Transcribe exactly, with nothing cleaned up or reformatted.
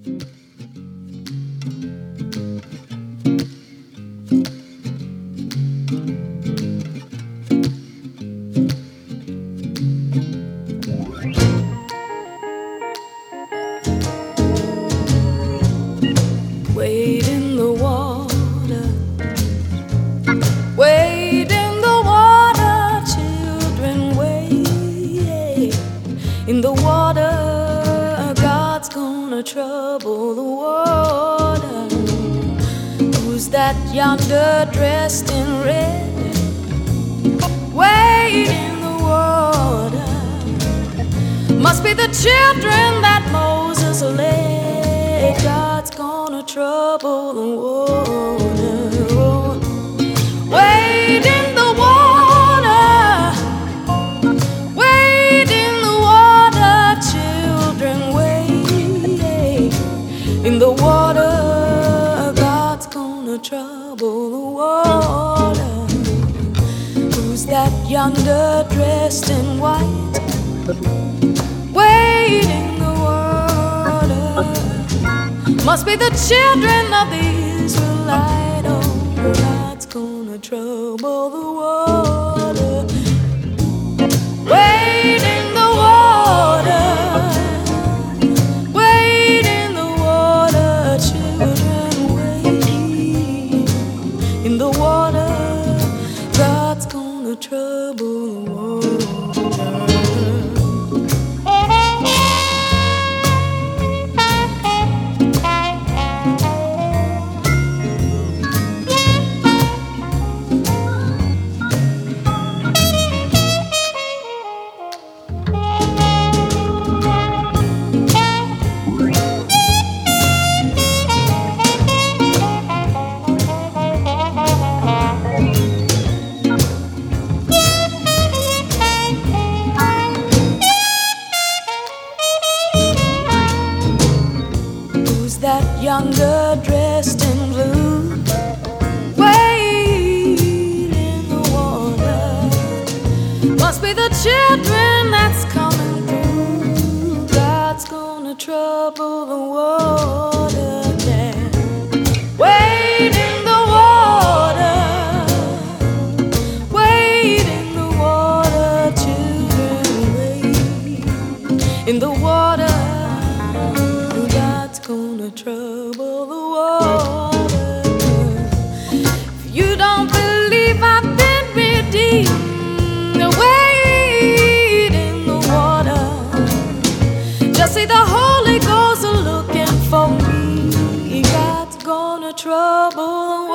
Wade in the water, wade in the water, children, wade in the water. God's gonna trouble the water. Who's that yonder dressed in red? Wade in the water. Must be the children that Moses led. God's gonna trouble the water. Wade in the water, wade in the water, children, wade in the water. God's gonna trouble the water. Who's that yonder dressed in white? Wade in the water. Must be the children of the Israelite. Oh, God's gonna trouble the water. Wade in the water, wade in the water, children, wade in the water. God's gonna trouble the water. That yonder dressed in blue, wade in the water. Must be the children that's coming through. God's gonna trouble the water again. Wade in the water, wade in the water, children, wade in the water. Gonna trouble the water. If you don't believe I've been redeemed, wade in the water. Just see the Holy Ghost looking for me. God's gonna trouble the water.